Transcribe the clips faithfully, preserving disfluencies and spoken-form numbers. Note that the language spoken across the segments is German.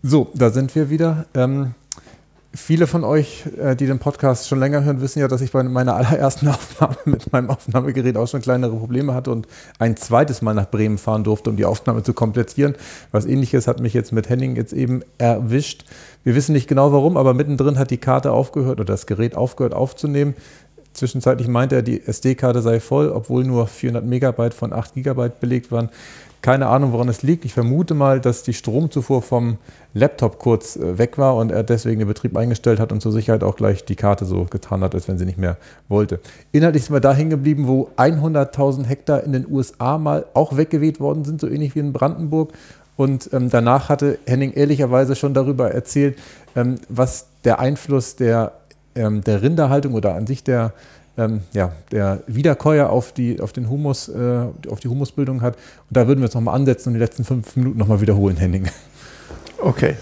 So, da sind wir wieder. Ähm, viele von euch, äh, die den Podcast schon länger hören, wissen ja, dass ich bei meiner allerersten Aufnahme mit meinem Aufnahmegerät auch schon kleinere Probleme hatte und ein zweites Mal nach Bremen fahren durfte, um die Aufnahme zu komplettieren. Was Ähnliches hat mich jetzt mit Henning jetzt eben erwischt. Wir wissen nicht genau warum, aber mittendrin hat die Karte aufgehört oder das Gerät aufgehört aufzunehmen. Zwischenzeitlich meinte er, die S D-Karte sei voll, obwohl nur vierhundert Megabyte von acht Gigabyte belegt waren. Keine Ahnung, woran es liegt. Ich vermute mal, dass die Stromzufuhr vom Laptop kurz äh, weg war und er deswegen den Betrieb eingestellt hat und zur Sicherheit auch gleich die Karte so getan hat, als wenn sie nicht mehr wollte. Inhaltlich sind wir da hängen geblieben, wo hunderttausend Hektar in den U S A mal auch weggeweht worden sind, so ähnlich wie in Brandenburg. Und ähm, danach hatte Henning ehrlicherweise schon darüber erzählt, ähm, was der Einfluss der, ähm, der Rinderhaltung oder an sich der Ähm, ja, der Wiederkäuer auf die, auf den Humus, äh, auf die Humusbildung hat. Und da würden wir jetzt nochmal ansetzen und die letzten fünf Minuten nochmal wiederholen, Henning. Okay.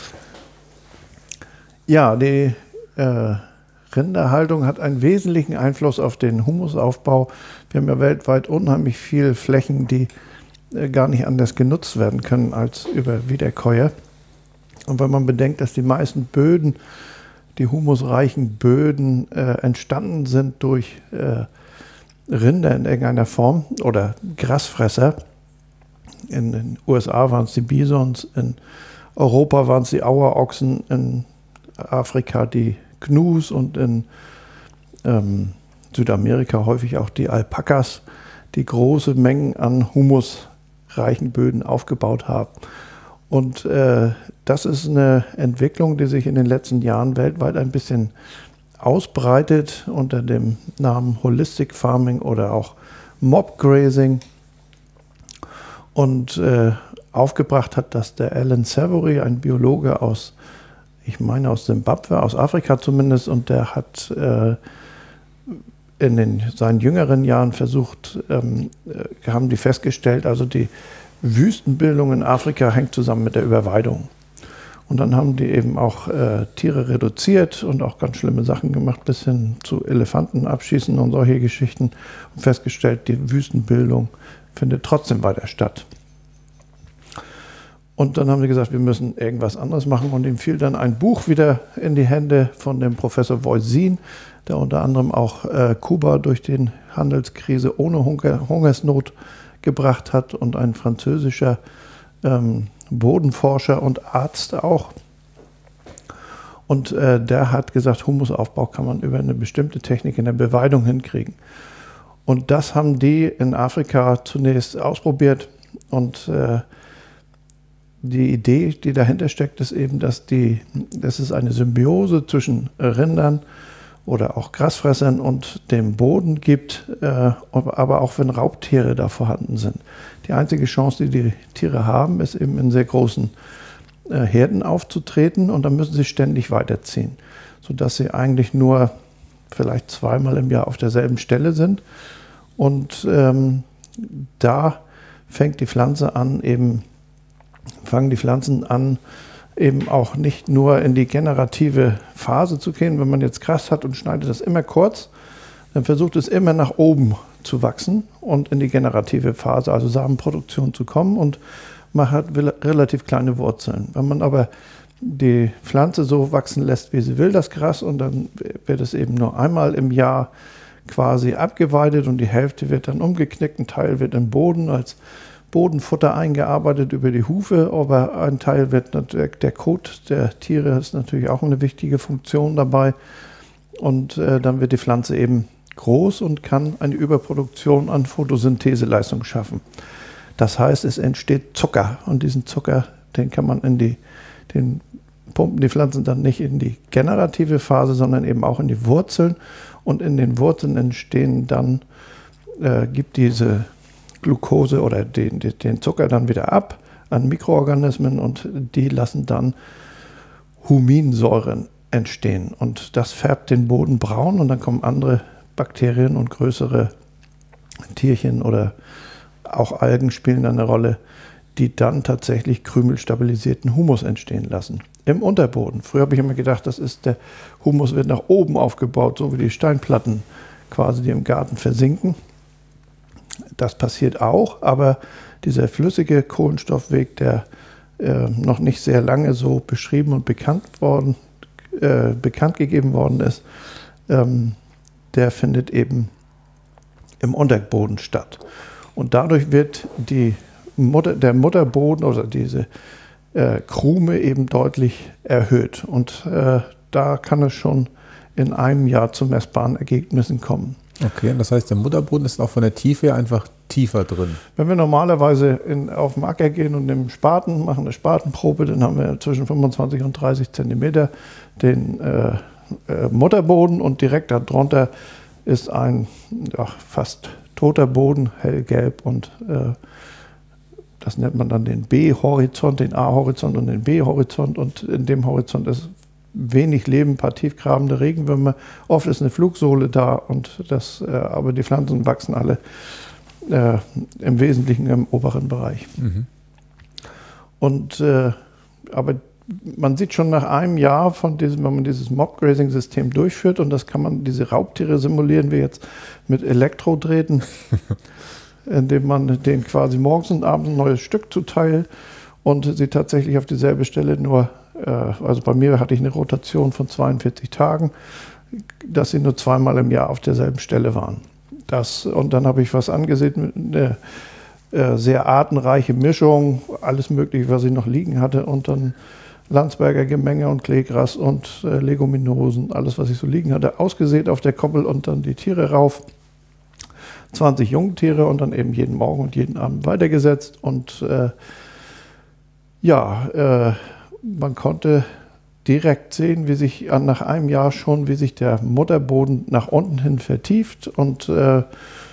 Ja, die äh, Rinderhaltung hat einen wesentlichen Einfluss auf den Humusaufbau. Wir haben ja weltweit unheimlich viele Flächen, die äh, gar nicht anders genutzt werden können als über Wiederkäuer. Und wenn man bedenkt, dass die meisten Böden, die humusreichen Böden äh, entstanden sind durch äh, Rinder in irgendeiner Form oder Grasfresser. In den U S A waren es die Bisons, in Europa waren es die Auerochsen, in Afrika die Gnus und in ähm, Südamerika häufig auch die Alpakas, die große Mengen an humusreichen Böden aufgebaut haben. Und äh, das ist eine Entwicklung, die sich in den letzten Jahren weltweit ein bisschen ausbreitet unter dem Namen Holistic Farming oder auch Mob Grazing. Und äh, aufgebracht hat das der Alan Savory, ein Biologe aus, ich meine aus Simbabwe, aus Afrika zumindest. Und der hat äh, in den, seinen jüngeren Jahren versucht, ähm, äh, haben die festgestellt, also die Wüstenbildung in Afrika hängt zusammen mit der Überweidung. Und dann haben die eben auch äh, Tiere reduziert und auch ganz schlimme Sachen gemacht, bis hin zu Elefanten abschießen und solche Geschichten. Und festgestellt, die Wüstenbildung findet trotzdem weiter statt. Und dann haben sie gesagt, wir müssen irgendwas anderes machen. Und ihm fiel dann ein Buch wieder in die Hände von dem Professor Voisin, der unter anderem auch äh, Kuba durch die Handelskrise ohne Hunger, Hungersnot gebracht hat und ein französischer ähm, Bodenforscher und Arzt auch. Und äh, der hat gesagt, Humusaufbau kann man über eine bestimmte Technik in der Beweidung hinkriegen. Und das haben die in Afrika zunächst ausprobiert. Und äh, die Idee, die dahinter steckt, ist eben, dass, die, dass es eine Symbiose zwischen Rindern oder auch Grasfressern und dem Boden gibt, äh, aber auch wenn Raubtiere da vorhanden sind. Die einzige Chance, die die Tiere haben, ist eben in sehr großen äh, Herden aufzutreten und dann müssen sie ständig weiterziehen, sodass sie eigentlich nur vielleicht zweimal im Jahr auf derselben Stelle sind. Und ähm, da fängt die Pflanze an, eben fangen die Pflanzen an, eben auch nicht nur in die generative Phase zu gehen. Wenn man jetzt Gras hat und schneidet das immer kurz, dann versucht es immer nach oben zu wachsen und in die generative Phase, also Samenproduktion zu kommen, und man hat relativ kleine Wurzeln. Wenn man aber die Pflanze so wachsen lässt, wie sie will, das Gras, und dann wird es eben nur einmal im Jahr quasi abgeweidet und die Hälfte wird dann umgeknickt, ein Teil wird im Boden als Bodenfutter eingearbeitet über die Hufe, aber ein Teil wird natürlich, der Kot der Tiere ist natürlich auch eine wichtige Funktion dabei, und äh, dann wird die Pflanze eben groß und kann eine Überproduktion an Photosyntheseleistung schaffen. Das heißt, es entsteht Zucker, und diesen Zucker, den kann man in die, den pumpen die Pflanzen dann nicht in die generative Phase, sondern eben auch in die Wurzeln, und in den Wurzeln entstehen dann, äh, gibt diese Glucose oder den, den Zucker dann wieder ab an Mikroorganismen, und die lassen dann Huminsäuren entstehen. Und das färbt den Boden braun, und dann kommen andere Bakterien und größere Tierchen oder auch Algen spielen eine Rolle, die dann tatsächlich krümelstabilisierten Humus entstehen lassen. Im Unterboden. Früher habe ich immer gedacht, das ist der Humus wird nach oben aufgebaut, so wie die Steinplatten quasi, die im Garten versinken. Das passiert auch, aber dieser flüssige Kohlenstoffweg, der äh, noch nicht sehr lange so beschrieben und bekannt worden, äh, bekannt gegeben worden ist, ähm, der findet eben im Unterboden statt. Und dadurch wird die Mutter, der Mutterboden oder diese äh, Krume eben deutlich erhöht. Und äh, da kann es schon in einem Jahr zu messbaren Ergebnissen kommen. Okay, und das heißt, der Mutterboden ist auch von der Tiefe her einfach tiefer drin. Wenn wir normalerweise in, auf den Acker gehen und nehmen Spaten, machen eine Spatenprobe, dann haben wir zwischen fünfundzwanzig und dreißig Zentimeter den äh, äh, Mutterboden und direkt darunter ist ein ja, fast toter Boden, hellgelb, und äh, das nennt man dann den B-Horizont, den A-Horizont und den B-Horizont, und in dem Horizont ist wenig Leben, ein paar tiefgrabende Regenwürmer. Oft ist eine Flugsohle da, und das, äh, aber die Pflanzen wachsen alle äh, im Wesentlichen im oberen Bereich. Mhm. Und äh, aber man sieht schon nach einem Jahr von diesem, wenn man dieses Mob-Grazing-System durchführt, und das kann man, diese Raubtiere simulieren wir jetzt mit Elektrodrähten, indem man denen quasi morgens und abends ein neues Stück zuteilt und sie tatsächlich auf dieselbe Stelle nur, äh, also bei mir hatte ich eine Rotation von zweiundvierzig Tagen, dass sie nur zweimal im Jahr auf derselben Stelle waren. Das, und dann habe ich was angesehen, eine äh, sehr artenreiche Mischung, alles Mögliche, was ich noch liegen hatte, und dann Landsberger Gemenge und Kleegras und äh, Leguminosen, alles, was ich so liegen hatte, ausgesät auf der Koppel und dann die Tiere rauf. zwanzig Jungtiere und dann eben jeden Morgen und jeden Abend weitergesetzt. Und äh, ja, äh, man konnte direkt sehen, wie sich an, nach einem Jahr schon, wie sich der Mutterboden nach unten hin vertieft und äh,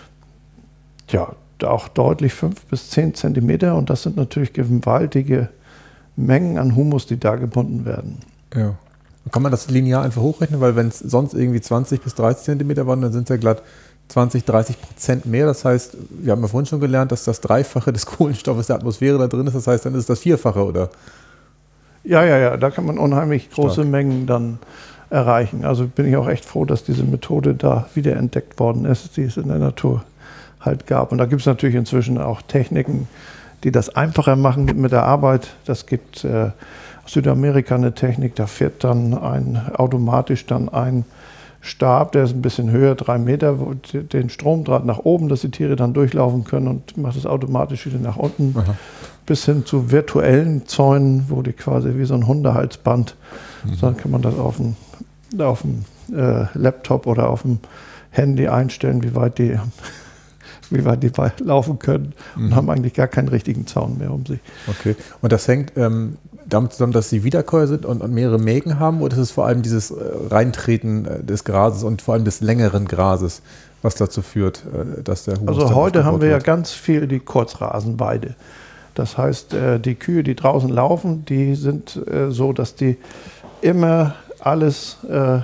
ja, auch deutlich fünf bis zehn Zentimeter. Und das sind natürlich gewaltige Mengen an Humus, die da gebunden werden. Ja. Kann man das linear einfach hochrechnen? Weil wenn es sonst irgendwie zwanzig bis dreißig Zentimeter waren, dann sind es ja glatt zwanzig, dreißig Prozent mehr. Das heißt, wir haben ja vorhin schon gelernt, dass das Dreifache des Kohlenstoffes der Atmosphäre da drin ist. Das heißt, dann ist es das Vierfache, oder? Ja, ja, ja. Da kann man unheimlich große Stark. Mengen dann erreichen. Also bin ich auch echt froh, dass diese Methode da wiederentdeckt worden ist, die es in der Natur halt gab. Und da gibt es natürlich inzwischen auch Techniken, die das einfacher machen mit der Arbeit. Das gibt äh, aus Südamerika eine Technik, da fährt dann ein, automatisch dann ein Stab, der ist ein bisschen höher, drei Meter, wo den Stromdraht nach oben, dass die Tiere dann durchlaufen können, und macht es automatisch wieder nach unten. Aha. Bis hin zu virtuellen Zäunen, wo die quasi wie so ein Hundehalsband, mhm. dann kann man das auf dem, auf dem äh, Laptop oder auf dem Handy einstellen, wie weit die wie weit die laufen können, und mhm. haben eigentlich gar keinen richtigen Zaun mehr um sich. Okay. Und das hängt ähm, damit zusammen, dass sie Wiederkäuer sind und, und mehrere Mägen haben, oder ist es vor allem dieses äh, Reintreten äh, des Grases und vor allem des längeren Grases, was dazu führt, äh, dass der Humus Also heute haben wir wird? ja ganz viel die Kurzrasenweide. Das heißt, äh, die Kühe, die draußen laufen, die sind äh, so, dass die immer alles äh,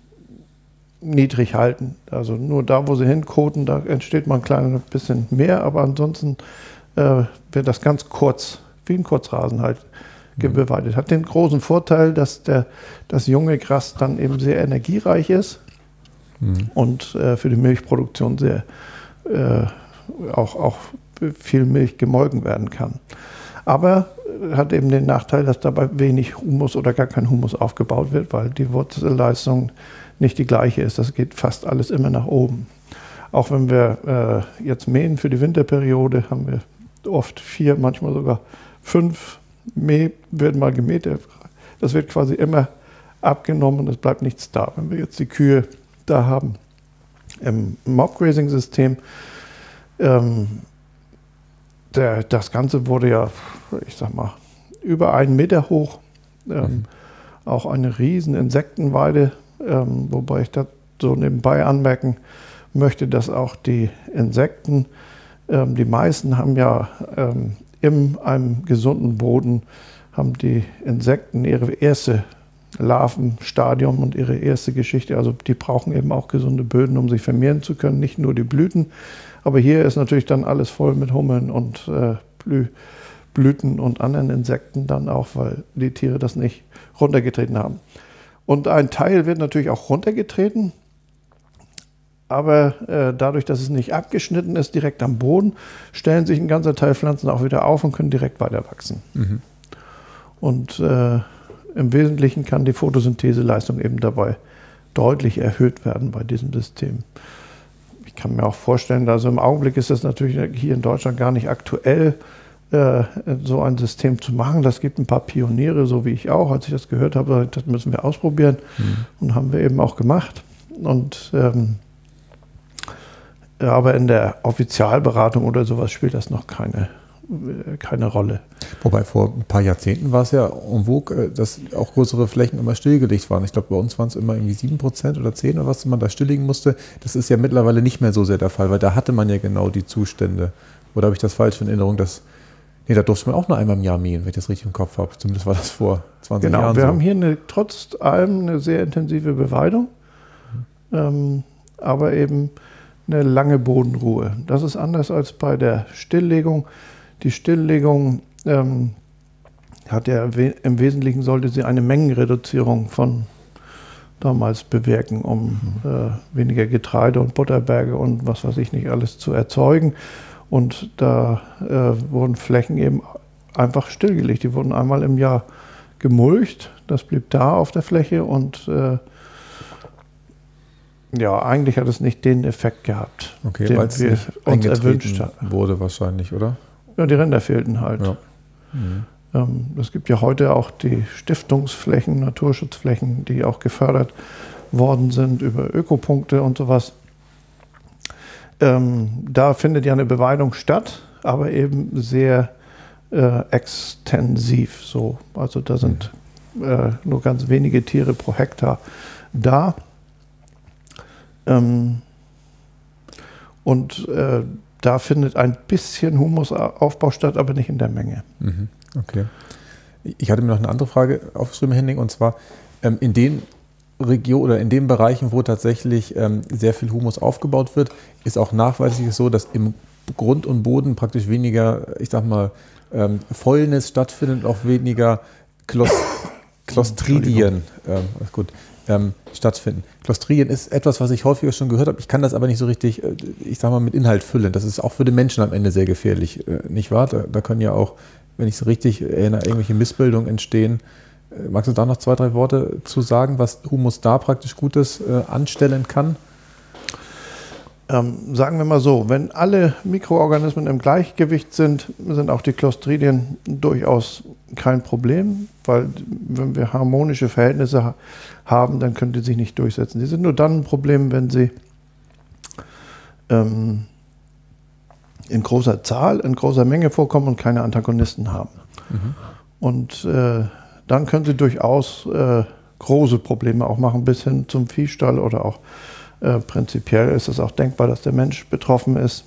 niedrig halten. Also nur da, wo sie hinkoten, da entsteht mal ein kleines bisschen mehr, aber ansonsten äh, wird das ganz kurz, wie ein Kurzrasen halt, mhm. beweidet. Hat den großen Vorteil, dass der, das junge Gras dann eben sehr energiereich ist mhm. und äh, für die Milchproduktion sehr äh, auch, auch viel Milch gemolken werden kann. Aber hat eben den Nachteil, dass dabei wenig Humus oder gar kein Humus aufgebaut wird, weil die Wurzelleistung nicht die gleiche ist. Das geht fast alles immer nach oben. Auch wenn wir äh, jetzt mähen für die Winterperiode, haben wir oft vier, manchmal sogar fünf Mäh werden mal gemäht. Das wird quasi immer abgenommen und es bleibt nichts da. Wenn wir jetzt die Kühe da haben im Mob-Grazing-System, ähm, der, das Ganze wurde ja, ich sag mal, über einen Meter hoch. Ähm, mhm. Auch eine riesen Insektenweide. Ähm, wobei ich da so nebenbei anmerken möchte, dass auch die Insekten, ähm, die meisten haben ja ähm, in einem gesunden Boden, haben die Insekten ihre erste Larvenstadium und ihre erste Geschichte. Also die brauchen eben auch gesunde Böden, um sich vermehren zu können, nicht nur die Blüten. Aber hier ist natürlich dann alles voll mit Hummeln und äh, Blü Blüten und anderen Insekten dann auch, weil die Tiere das nicht runtergetreten haben. Und ein Teil wird natürlich auch runtergetreten, aber äh, dadurch, dass es nicht abgeschnitten ist, direkt am Boden, stellen sich ein ganzer Teil Pflanzen auch wieder auf und können direkt weiter wachsen. Mhm. Und äh, im Wesentlichen kann die Photosyntheseleistung eben dabei deutlich erhöht werden bei diesem System. Ich kann mir auch vorstellen, also im Augenblick ist das natürlich hier in Deutschland gar nicht aktuell, äh, so ein System zu machen. Das gibt ein paar Pioniere, so wie ich auch. Als ich das gehört habe, das müssen wir ausprobieren. Mhm. Und haben wir eben auch gemacht. Und ähm, aber in der Offizialberatung oder sowas spielt das noch keine keine Rolle. Wobei vor ein paar Jahrzehnten war es ja en vogue, dass auch größere Flächen immer stillgelegt waren. Ich glaube, bei uns waren es immer irgendwie sieben Prozent oder zehn oder was man da stilllegen musste. Das ist ja mittlerweile nicht mehr so sehr der Fall, weil da hatte man ja genau die Zustände. Oder habe ich das falsch in Erinnerung, dass nee, da durfte man auch nur einmal im Jahr mähen, wenn ich das richtig im Kopf habe. Zumindest war das vor zwanzig genau, Jahren wir so. haben hier eine, trotz allem eine sehr intensive Beweidung, mhm. ähm, aber eben eine lange Bodenruhe. Das ist anders als bei der Stilllegung. Die Stilllegung ähm, hat ja im Wesentlichen sollte sie eine Mengenreduzierung von damals bewirken, um mhm. äh, weniger Getreide und Butterberge und was weiß ich nicht alles zu erzeugen. Und da äh, wurden Flächen eben einfach stillgelegt. Die wurden einmal im Jahr gemulcht. Das blieb da auf der Fläche und äh, ja, eigentlich hat es nicht den Effekt gehabt, okay, den wir uns erwünscht haben. Wurde wahrscheinlich, oder? Ja, die Ränder fehlten halt. Ja. Mhm. Ähm, es gibt ja heute auch die Stiftungsflächen, Naturschutzflächen, die auch gefördert worden sind über Ökopunkte und sowas. Ähm, da findet ja eine Beweidung statt, aber eben sehr äh, extensiv. So. Also da sind mhm. äh, nur ganz wenige Tiere pro Hektar da. Ähm, und äh, da findet ein bisschen Humusaufbau statt, aber nicht in der Menge. Mhm. Okay. Ich hatte mir noch eine andere Frage aufgeschrieben, Henning, und zwar ähm, in den Regionen oder in den Bereichen, wo tatsächlich ähm, sehr viel Humus aufgebaut wird, ist auch nachweislich so, dass im Grund und Boden praktisch weniger, ich sag mal, ähm, Fäulnis stattfindet und auch weniger Klos Clostridien, ähm, gut, ähm, stattfinden. Clostridien ist etwas, was ich häufiger schon gehört habe. Ich kann das aber nicht so richtig, äh, ich sag mal, mit Inhalt füllen. Das ist auch für den Menschen am Ende sehr gefährlich, äh, nicht wahr? Da, da können ja auch, wenn ich es richtig erinnere, irgendwelche Missbildungen entstehen. Äh, magst du da noch zwei, drei Worte zu sagen, was Humus da praktisch Gutes äh, anstellen kann? Ähm, sagen wir mal so, wenn alle Mikroorganismen im Gleichgewicht sind, sind auch die Clostridien durchaus kein Problem, weil wenn wir harmonische Verhältnisse ha- haben, dann können die sich nicht durchsetzen. Die sind nur dann ein Problem, wenn sie ähm, in großer Zahl, in großer Menge vorkommen und keine Antagonisten haben. Mhm. Und äh, dann können sie durchaus äh, große Probleme auch machen, bis hin zum Viehstall oder auch Äh, prinzipiell ist es auch denkbar, dass der Mensch betroffen ist.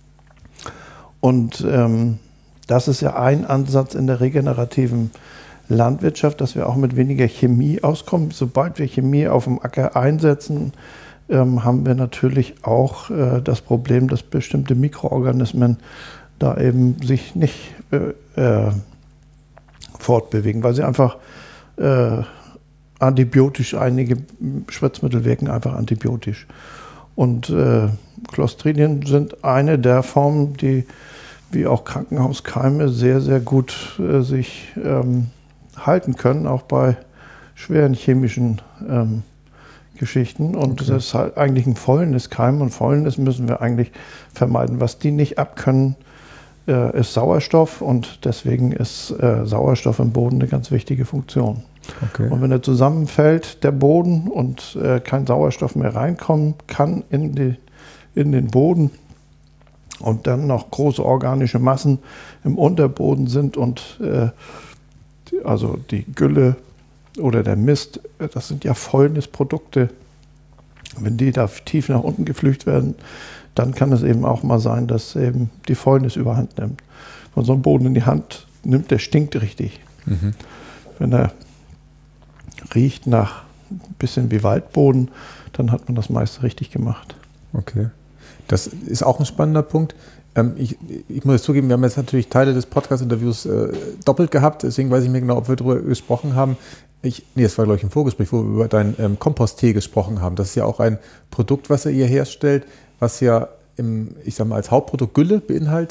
Und ähm, das ist ja ein Ansatz in der regenerativen Landwirtschaft, dass wir auch mit weniger Chemie auskommen. Sobald wir Chemie auf dem Acker einsetzen, ähm, haben wir natürlich auch äh, das Problem, dass bestimmte Mikroorganismen da eben sich nicht äh, äh, fortbewegen, weil sie einfach äh, antibiotisch, einige Spritzmittel wirken einfach antibiotisch. Und äh, Clostridien sind eine der Formen, die wie auch Krankenhauskeime sehr, sehr gut äh, sich ähm, halten können, auch bei schweren chemischen ähm, Geschichten. Und okay. Das ist halt eigentlich ein Fäulniskeim und Fäulnis müssen wir eigentlich vermeiden. Was die nicht abkönnen, äh, ist Sauerstoff und deswegen ist äh, Sauerstoff im Boden eine ganz wichtige Funktion. Okay. Und wenn er zusammenfällt, der Boden, und äh, kein Sauerstoff mehr reinkommen kann in, die, in den Boden und dann noch große organische Massen im Unterboden sind und äh, die, also die Gülle oder der Mist, das sind ja Fäulnisprodukte, wenn die da tief nach unten geflücht werden, dann kann es eben auch mal sein, dass eben die Fäulnis überhand nimmt. Wenn man so einen Boden in die Hand nimmt, der stinkt richtig. Mhm. Wenn er riecht nach ein bisschen wie Waldboden, dann hat man das meiste richtig gemacht. Okay. Das ist auch ein spannender Punkt. Ähm, ich, ich muss zugeben, wir haben jetzt natürlich Teile des Podcast-Interviews äh, doppelt gehabt, deswegen weiß ich mir genau, ob wir darüber gesprochen haben. Ich, nee, das war, glaube ich, im Vorgespräch, wo wir über deinen ähm, Komposttee gesprochen haben. Das ist ja auch ein Produkt, was ihr hier herstellt, was ja im, ich sag mal, als Hauptprodukt Gülle beinhaltet,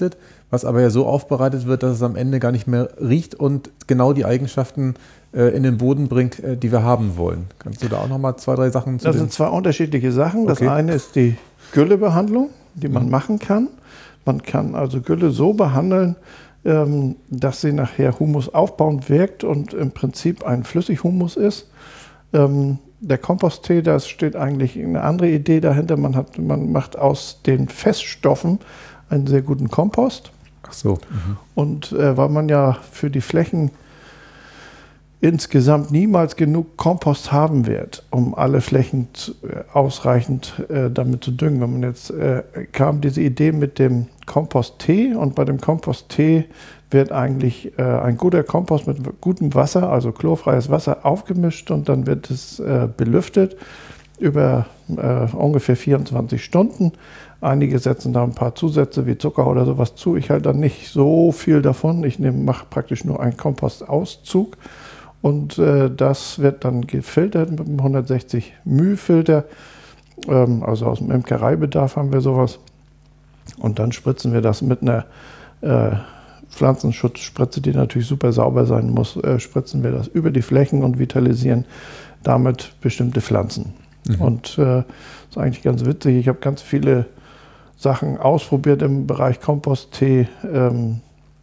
was aber ja so aufbereitet wird, dass es am Ende gar nicht mehr riecht und genau die Eigenschaften äh, in den Boden bringt, äh, die wir haben wollen. Kannst du da auch nochmal zwei, drei Sachen zu Das sind zwei unterschiedliche Sachen. Das okay. eine ist die Güllebehandlung, die man mhm. machen kann. Man kann also Gülle so behandeln, ähm, dass sie nachher humusaufbauend wirkt und im Prinzip ein Flüssighumus ist. Ähm, der Komposttee, da steht eigentlich eine andere Idee dahinter. Man, hat, man macht aus den Feststoffen einen sehr guten Kompost. Ach so. Mhm. Und äh, weil man ja für die Flächen insgesamt niemals genug Kompost haben wird, um alle Flächen zu, äh, ausreichend äh, damit zu düngen. Wenn man jetzt äh, kam diese Idee mit dem Komposttee, und bei dem Komposttee wird eigentlich äh, ein guter Kompost mit gutem Wasser, also chlorfreies Wasser, aufgemischt und dann wird es äh, belüftet über äh, ungefähr vierundzwanzig Stunden. Einige setzen da ein paar Zusätze wie Zucker oder sowas zu. Ich halte da nicht so viel davon. Ich mache praktisch nur einen Kompostauszug. Und äh, das wird dann gefiltert mit einem hundertsechzig μ-Filter. Ähm, also aus dem Imkereibedarf haben wir sowas. Und dann spritzen wir das mit einer äh, Pflanzenschutzspritze, die natürlich super sauber sein muss, äh, spritzen wir das über die Flächen und vitalisieren damit bestimmte Pflanzen. Mhm. Und äh, das ist eigentlich ganz witzig. Ich habe ganz viele Sachen ausprobiert im Bereich Komposttee. Ähm,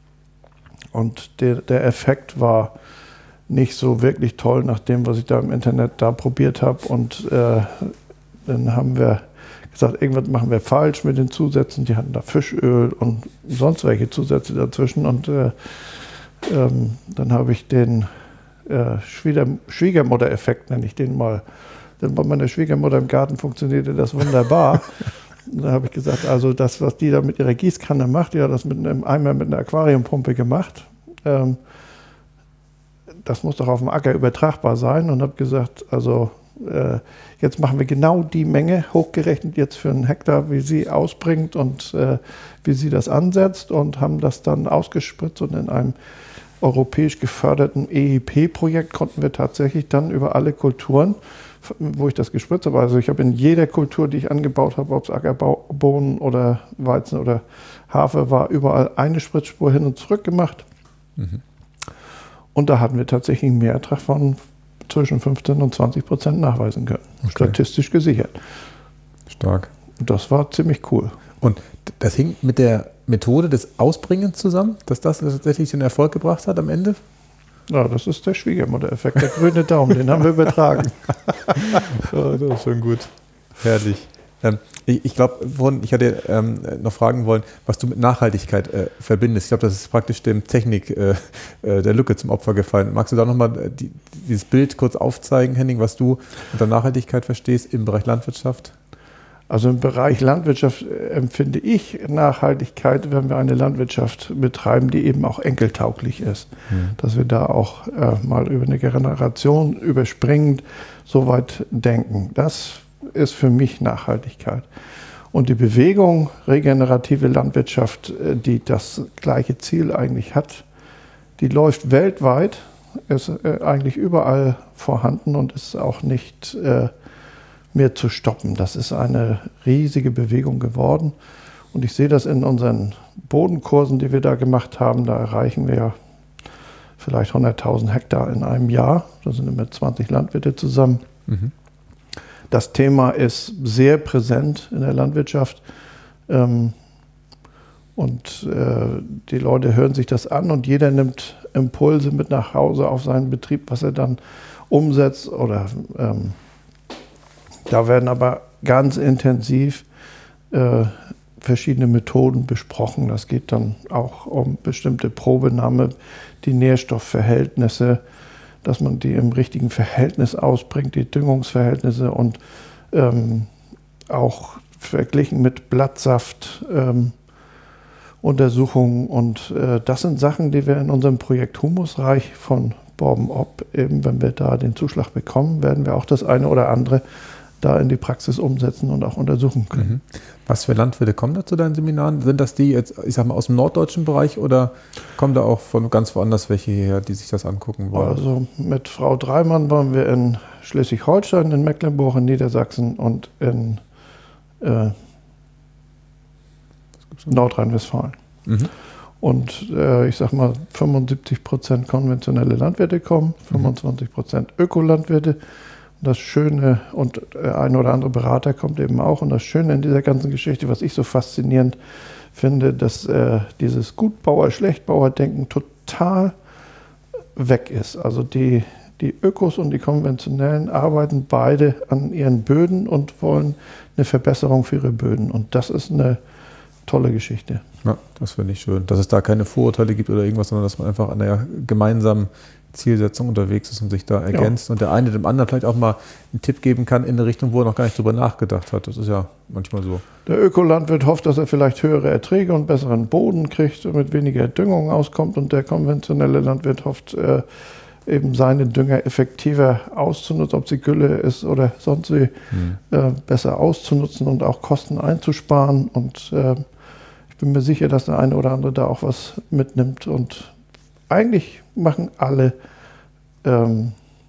und der, der Effekt war nicht so wirklich toll nach dem, was ich da im Internet da probiert habe. Und äh, dann haben wir gesagt, irgendwas machen wir falsch mit den Zusätzen. Die hatten da Fischöl und sonst welche Zusätze dazwischen. Und äh, ähm, dann habe ich den äh, Schwieger Schwiegermutter-Effekt, nenne ich den mal. Denn bei meiner Schwiegermutter im Garten funktionierte das wunderbar. Da habe ich gesagt, also das, was die da mit ihrer Gießkanne macht, die hat das mit einem Eimer mit einer Aquariumpumpe gemacht. Ähm, das muss doch auf dem Acker übertragbar sein, und habe gesagt, also äh, jetzt machen wir genau die Menge, hochgerechnet jetzt für einen Hektar, wie sie ausbringt und äh, wie sie das ansetzt, und haben das dann ausgespritzt, und in einem europäisch geförderten E I P-Projekt konnten wir tatsächlich dann über alle Kulturen, wo ich das gespritzt habe, also ich habe in jeder Kultur, die ich angebaut habe, ob es Ackerbohnen oder Weizen oder Hafer war, überall eine Spritzspur hin und zurück gemacht. Mhm. Und da hatten wir tatsächlich einen Mehrertrag von zwischen fünfzehn und zwanzig Prozent nachweisen können. Okay. Statistisch gesichert. Stark. Und das war ziemlich cool. Und das hing mit der Methode des Ausbringens zusammen, dass das tatsächlich den Erfolg gebracht hat am Ende? Ja, das ist der Schwiegermutter-Effekt, der grüne Daumen, den haben wir übertragen. Oh, das ist schon gut. Herrlich. Ähm, ich ich glaube, ich hatte ähm, noch fragen wollen, was du mit Nachhaltigkeit äh, verbindest. Ich glaube, das ist praktisch dem Technik äh, der Lücke zum Opfer gefallen. Magst du da nochmal die, dieses Bild kurz aufzeigen, Henning, was du unter Nachhaltigkeit verstehst im Bereich Landwirtschaft? Also im Bereich Landwirtschaft empfinde ich Nachhaltigkeit, wenn wir eine Landwirtschaft betreiben, die eben auch enkeltauglich ist. Mhm. Dass wir da auch äh, mal über eine Generation überspringend so weit denken. Das ist für mich Nachhaltigkeit. Und die Bewegung regenerative Landwirtschaft, die das gleiche Ziel eigentlich hat, die läuft weltweit, ist äh, eigentlich überall vorhanden und ist auch nicht äh, mehr zu stoppen. Das ist eine riesige Bewegung geworden. Und ich sehe das in unseren Bodenkursen, die wir da gemacht haben. Da erreichen wir ja vielleicht hunderttausend Hektar in einem Jahr. Da sind immer zwanzig Landwirte zusammen. Mhm. Das Thema ist sehr präsent in der Landwirtschaft. Ähm, und äh, die Leute hören sich das an, und jeder nimmt Impulse mit nach Hause auf seinen Betrieb, was er dann umsetzt oder ähm, da werden aber ganz intensiv äh, verschiedene Methoden besprochen. Das geht dann auch um bestimmte Probenahme, die Nährstoffverhältnisse, dass man die im richtigen Verhältnis ausbringt, die Düngungsverhältnisse, und ähm, auch verglichen mit Blattsaft ähm, Untersuchungen. Und äh, das sind Sachen, die wir in unserem Projekt Humusreich von Borben-Opp, eben wenn wir da den Zuschlag bekommen, werden wir auch das eine oder andere da in die Praxis umsetzen und auch untersuchen können. Mhm. Was für Landwirte kommen da zu deinen Seminaren? Sind das die jetzt, ich sag mal, aus dem norddeutschen Bereich, oder kommen da auch von ganz woanders welche her, die sich das angucken wollen? Also mit Frau Dreimann waren wir in Schleswig-Holstein, in Mecklenburg, in Niedersachsen und in äh, Nordrhein-Westfalen. Mhm. Und äh, ich sag mal, fünfundsiebzig Prozent konventionelle Landwirte kommen, fünfundzwanzig Prozent Ökolandwirte. Das Schöne, und der ein oder andere Berater kommt eben auch. Und das Schöne in dieser ganzen Geschichte, was ich so faszinierend finde, dass äh, dieses Gutbauer-, Schlechtbauer-Denken total weg ist. Also die, die Ökos und die Konventionellen arbeiten beide an ihren Böden und wollen eine Verbesserung für ihre Böden. Und das ist eine tolle Geschichte. Ja, das finde ich schön. Dass es da keine Vorurteile gibt oder irgendwas, sondern dass man einfach an der gemeinsamen Zielsetzung unterwegs ist und sich da ergänzt. Ja. Und der eine dem anderen vielleicht auch mal einen Tipp geben kann in eine Richtung, wo er noch gar nicht drüber nachgedacht hat. Das ist ja manchmal so. Der Ökolandwirt hofft, dass er vielleicht höhere Erträge und besseren Boden kriegt und mit weniger Düngung auskommt. Und der konventionelle Landwirt hofft, äh, eben seine Dünger effektiver auszunutzen, ob sie Gülle ist oder sonst wie, hm. äh, besser auszunutzen und auch Kosten einzusparen. Und äh, ich bin mir sicher, dass der eine oder andere da auch was mitnimmt. Und eigentlich machen alle, ähm,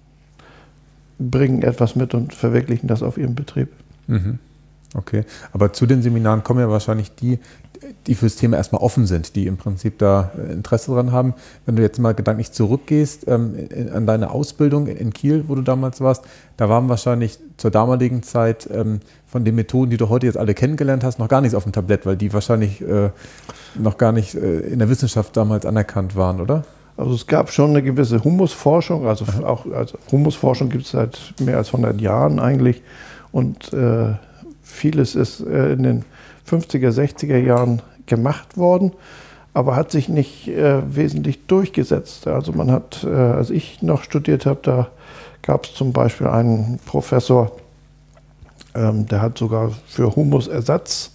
bringen etwas mit und verwirklichen das auf ihrem Betrieb. Mhm. Okay, aber zu den Seminaren kommen ja wahrscheinlich die, die für das Thema erstmal offen sind, die im Prinzip da Interesse dran haben. Wenn du jetzt mal gedanklich zurückgehst ähm, in, an deine Ausbildung in, in Kiel, wo du damals warst, da waren wahrscheinlich zur damaligen Zeit ähm, von den Methoden, die du heute jetzt alle kennengelernt hast, noch gar nichts auf dem Tablett, weil die wahrscheinlich äh, noch gar nicht äh, in der Wissenschaft damals anerkannt waren, oder? Also es gab schon eine gewisse Humusforschung, also Aha. auch also Humusforschung gibt es seit mehr als hundert Jahren eigentlich, und äh, vieles ist äh, in den fünfziger, sechziger Jahren gemacht worden, aber hat sich nicht äh, wesentlich durchgesetzt. Also man hat, äh, als ich noch studiert habe, da gab es zum Beispiel einen Professor, ähm, der hat sogar für Humusersatzstoffe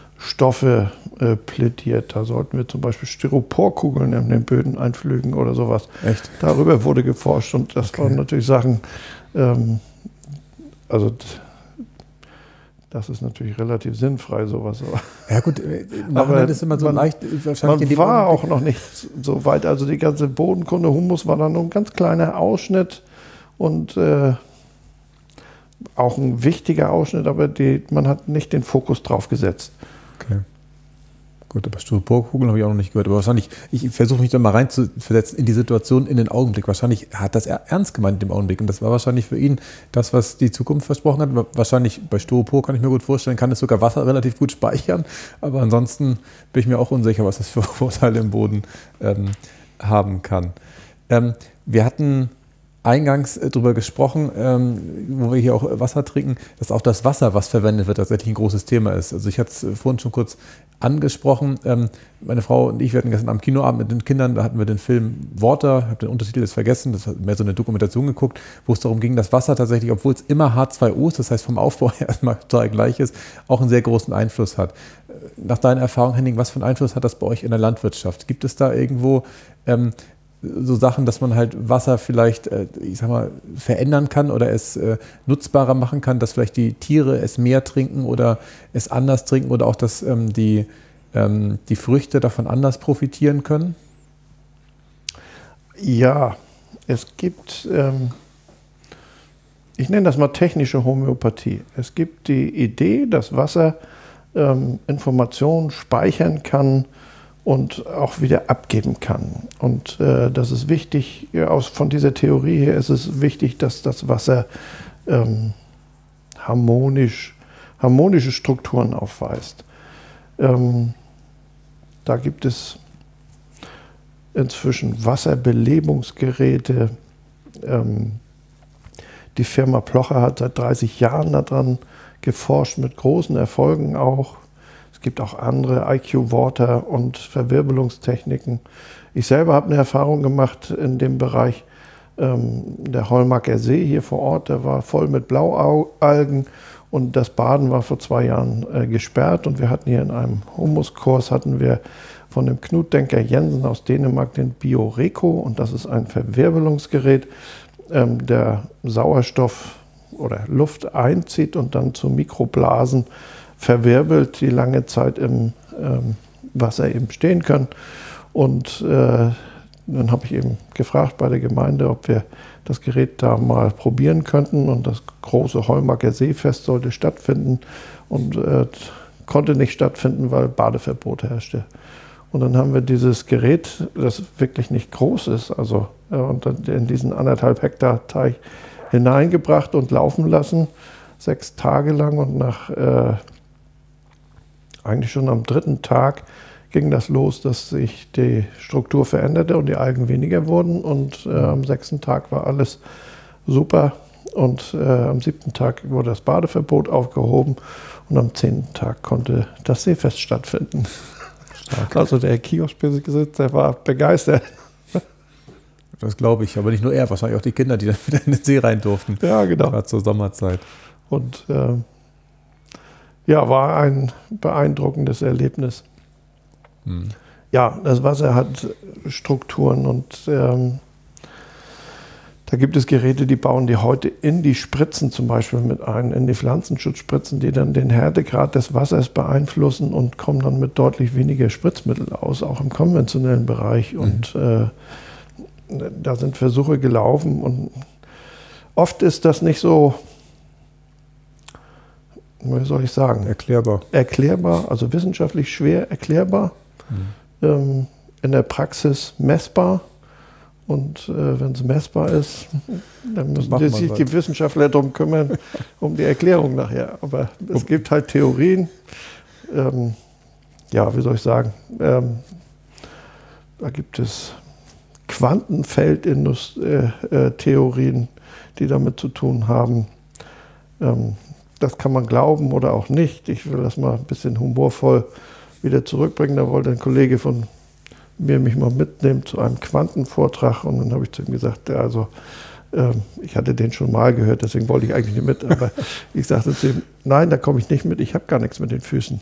äh, plädiert. Da sollten wir zum Beispiel Styroporkugeln in den Böden einpflügen oder sowas. Echt? Darüber wurde geforscht, und das okay. waren natürlich Sachen, ähm, also das ist natürlich relativ sinnfrei, sowas. Ja gut, aber das ist immer so man, leicht. Wahrscheinlich man war auch noch nicht so weit. Also die ganze Bodenkunde, Humus war dann nur ein ganz kleiner Ausschnitt und äh, auch ein wichtiger Ausschnitt, aber die, man hat nicht den Fokus drauf gesetzt. Okay. Gut, aber Styroporkugeln habe ich auch noch nicht gehört. Aber wahrscheinlich, ich versuche mich da mal reinzuversetzen in die Situation, in den Augenblick. Wahrscheinlich hat das er ernst gemeint in dem Augenblick. Und das war wahrscheinlich für ihn das, was die Zukunft versprochen hat. Wahrscheinlich bei Styropor kann ich mir gut vorstellen, kann es sogar Wasser relativ gut speichern. Aber ansonsten bin ich mir auch unsicher, was das für Vorteile im Boden ähm, haben kann. Ähm, wir hatten eingangs darüber gesprochen, ähm, wo wir hier auch Wasser trinken, dass auch das Wasser, was verwendet wird, tatsächlich ein großes Thema ist. Also ich hatte es vorhin schon kurz angesprochen. Ähm, meine Frau und ich, wir hatten gestern am Kinoabend mit den Kindern, da hatten wir den Film Water, ich habe den Untertitel jetzt vergessen, das hat mehr so eine Dokumentation geguckt, wo es darum ging, dass Wasser tatsächlich, obwohl es immer H zwei O ist, das heißt vom Aufbau her erstmal total gleich ist, auch einen sehr großen Einfluss hat. Nach deiner Erfahrung, Henning, was für einen Einfluss hat das bei euch in der Landwirtschaft? Gibt es da irgendwo ähm, so Sachen, dass man halt Wasser vielleicht, äh, ich sag mal, verändern kann oder es äh, nutzbarer machen kann, dass vielleicht die Tiere es mehr trinken oder es anders trinken oder auch, dass ähm, die, ähm, die Früchte davon anders profitieren können? Ja, es gibt, ähm, ich nenne das mal technische Homöopathie. Es gibt die Idee, dass Wasser ähm, Informationen speichern kann und auch wieder abgeben kann. Und äh, das ist wichtig, ja, aus, von dieser Theorie her ist es wichtig, dass das Wasser ähm, harmonisch, harmonische Strukturen aufweist. Ähm, da gibt es inzwischen Wasserbelebungsgeräte. Ähm, die Firma Plocher hat seit dreißig Jahren daran geforscht, mit großen Erfolgen auch. Es gibt auch andere I Q-Water und Verwirbelungstechniken. Ich selber habe eine Erfahrung gemacht in dem Bereich. Ähm, der Holmacker See hier vor Ort, der war voll mit Blaualgen und das Baden war vor zwei Jahren äh, gesperrt. Und wir hatten hier in einem Humuskurs hatten wir von dem Knut Denker Jensen aus Dänemark den Bioreco, und das ist ein Verwirbelungsgerät, ähm, der Sauerstoff oder Luft einzieht und dann zu Mikroblasen verwirbelt, die lange Zeit im ähm, Wasser eben stehen können. Und äh, dann habe ich eben gefragt bei der Gemeinde, ob wir das Gerät da mal probieren könnten. Und das große Holmacker Seefest sollte stattfinden und äh, konnte nicht stattfinden, weil Badeverbot herrschte. Und dann haben wir dieses Gerät, das wirklich nicht groß ist, also äh, und dann in diesen anderthalb Hektar Teich hineingebracht und laufen lassen, sechs Tage lang. Und nach äh, eigentlich schon am dritten Tag ging das los, dass sich die Struktur veränderte und die Algen weniger wurden. Und äh, am sechsten Tag war alles super. Und äh, am siebten Tag wurde das Badeverbot aufgehoben. Und am zehnten Tag konnte das Seefest stattfinden. Stark. Also der Kioskbesitzer war begeistert. Das glaube ich, aber nicht nur er, wahrscheinlich auch die Kinder, die dann wieder in den See rein durften. Ja, genau. Gerade zur Sommerzeit. Und äh, ja, war ein beeindruckendes Erlebnis. Hm. Ja, das Wasser hat Strukturen und ähm, da gibt es Geräte, die bauen die heute in die Spritzen zum Beispiel mit ein, in die Pflanzenschutzspritzen, die dann den Härtegrad des Wassers beeinflussen und kommen dann mit deutlich weniger Spritzmittel aus, auch im konventionellen Bereich. Mhm. Und äh, da sind Versuche gelaufen und oft ist das nicht so, wie soll ich sagen? Erklärbar. Erklärbar, also wissenschaftlich schwer erklärbar, mhm. ähm, in der Praxis messbar. Und äh, wenn es messbar ist, dann müssen die sich die Wissenschaftler darum kümmern, um die Erklärung nachher. Aber es gibt halt Theorien, ähm, ja, wie soll ich sagen, ähm, da gibt es Quantenfeldtheorien, die damit zu tun haben. Ähm, das kann man glauben oder auch nicht. Ich will das mal ein bisschen humorvoll wieder zurückbringen. Da wollte ein Kollege von mir mich mal mitnehmen zu einem Quantenvortrag und dann habe ich zu ihm gesagt, ja, also ähm, ich hatte den schon mal gehört, deswegen wollte ich eigentlich nicht mit, aber ich sagte zu ihm, nein, da komme ich nicht mit, ich habe gar nichts mit den Füßen.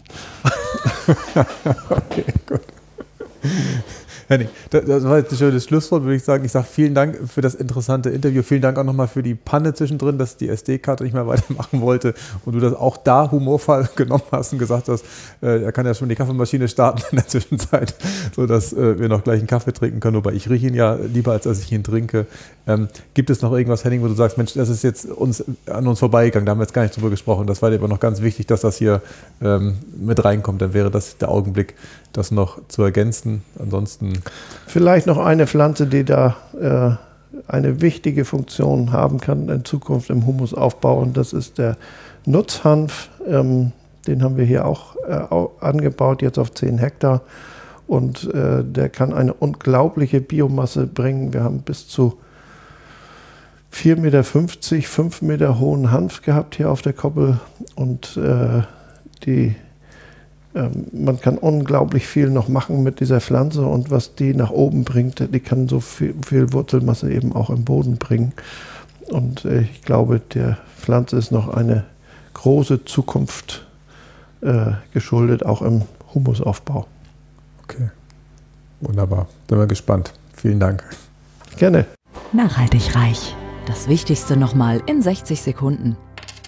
Okay, gut. Henning, das war jetzt ein schönes Schlusswort, würde ich sagen. Ich sage vielen Dank für das interessante Interview. Vielen Dank auch nochmal für die Panne zwischendrin, dass die S D-Karte nicht mehr weitermachen wollte und du das auch da humorvoll genommen hast und gesagt hast, äh, er kann ja schon die Kaffeemaschine starten in der Zwischenzeit, sodass äh, wir noch gleich einen Kaffee trinken können. Wobei ich rieche ihn ja lieber, als dass ich ihn trinke. Ähm, gibt es noch irgendwas, Henning, wo du sagst, Mensch, das ist jetzt uns, an uns vorbeigegangen, da haben wir jetzt gar nicht drüber gesprochen. Das war dir aber noch ganz wichtig, dass das hier ähm, mit reinkommt. Dann wäre das der Augenblick, das noch zu ergänzen. Ansonsten vielleicht noch eine Pflanze, die da äh, eine wichtige Funktion haben kann in Zukunft im Humusaufbau, und das ist der Nutzhanf. Ähm, den haben wir hier auch äh, angebaut, jetzt auf zehn Hektar. Und äh, der kann eine unglaubliche Biomasse bringen. Wir haben bis zu vier Meter fünfzig, fünf Meter hohen Hanf gehabt hier auf der Koppel. Und äh, die man kann unglaublich viel noch machen mit dieser Pflanze, und was die nach oben bringt, die kann so viel, viel Wurzelmasse eben auch im Boden bringen. Und ich glaube, der Pflanze ist noch eine große Zukunft äh, geschuldet, auch im Humusaufbau. Okay, wunderbar. Sind wir gespannt. Vielen Dank. Gerne. Nachhaltig reich. Das Wichtigste nochmal in sechzig Sekunden.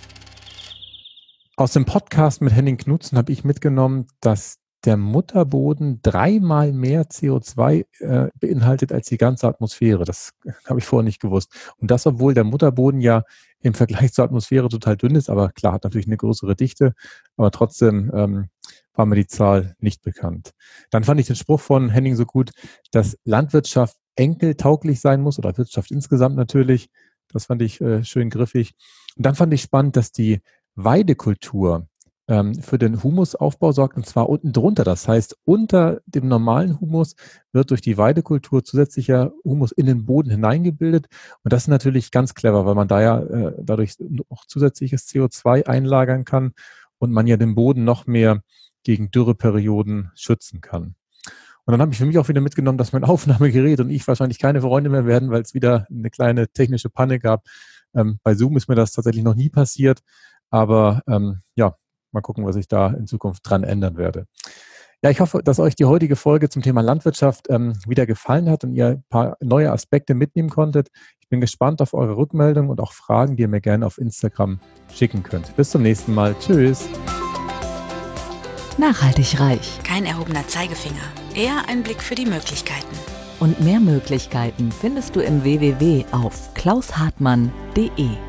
Aus dem Podcast mit Henning Knutzen habe ich mitgenommen, dass der Mutterboden dreimal mehr C O zwei äh, beinhaltet als die ganze Atmosphäre. Das habe ich vorher nicht gewusst. Und das, obwohl der Mutterboden ja im Vergleich zur Atmosphäre total dünn ist, aber klar, hat natürlich eine größere Dichte, aber trotzdem ähm, war mir die Zahl nicht bekannt. Dann fand ich den Spruch von Henning so gut, dass Landwirtschaft enkeltauglich sein muss, oder Wirtschaft insgesamt natürlich. Das fand ich äh, schön griffig. Und dann fand ich spannend, dass die Weidekultur ähm, für den Humusaufbau sorgt, und zwar unten drunter. Das heißt, unter dem normalen Humus wird durch die Weidekultur zusätzlicher Humus in den Boden hineingebildet. Und das ist natürlich ganz clever, weil man da ja äh, dadurch noch zusätzliches C O zwei einlagern kann und man ja den Boden noch mehr gegen Dürreperioden schützen kann. Und dann habe ich für mich auch wieder mitgenommen, dass mein Aufnahmegerät und ich wahrscheinlich keine Freunde mehr werden, weil es wieder eine kleine technische Panne gab. Ähm, bei Zoom ist mir das tatsächlich noch nie passiert. Aber ähm, ja, mal gucken, was ich da in Zukunft dran ändern werde. Ja, ich hoffe, dass euch die heutige Folge zum Thema Landwirtschaft ähm, wieder gefallen hat und ihr ein paar neue Aspekte mitnehmen konntet. Ich bin gespannt auf eure Rückmeldungen und auch Fragen, die ihr mir gerne auf Instagram schicken könnt. Bis zum nächsten Mal. Tschüss. Nachhaltig reich. Kein erhobener Zeigefinger, eher ein Blick für die Möglichkeiten. Und mehr Möglichkeiten findest du im w w w punkt auf klaus hartmann punkt de.